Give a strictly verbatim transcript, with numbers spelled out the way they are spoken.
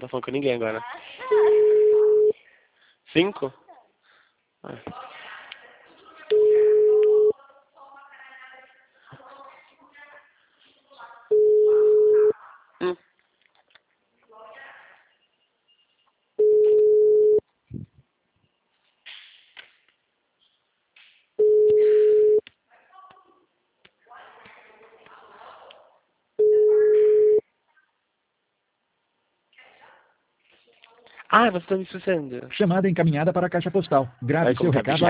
tá falando com ninguém agora. Cinco? Ah. Hum. Ah, você tá me esquecendo. Chamada encaminhada para a caixa postal. Grave Ai, seu como tá recado.